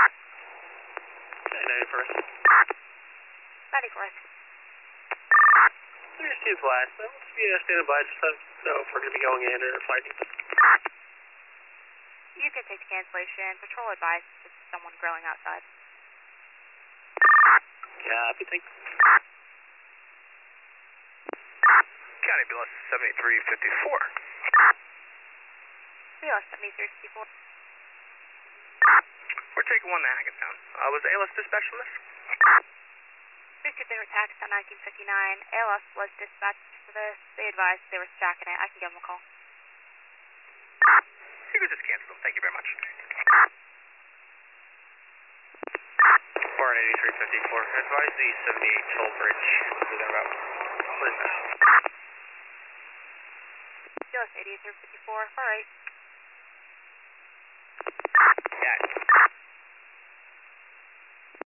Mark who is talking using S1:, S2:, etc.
S1: 91st.
S2: 94th.
S1: There's 2 flags. So let's be standing by just so know if we're going to be going in or flighting.
S2: You can take the cancellation. Patrol advice, just someone grilling outside.
S1: Copy, thank you.
S3: County BLS 7354.
S2: BLS 7354.
S3: We're taking 1 to Hackettstown. Was ALS dispatched from this?
S2: Received their attacks on 1959. ALS was dispatched for this. They advised they were stacking it. I can give them a call.
S3: You could just cancel them. Thank you very much.
S1: Warren 8354. Advise the 78 Toll Bridge within about 40 minutes.
S2: BLS 8354. Alright.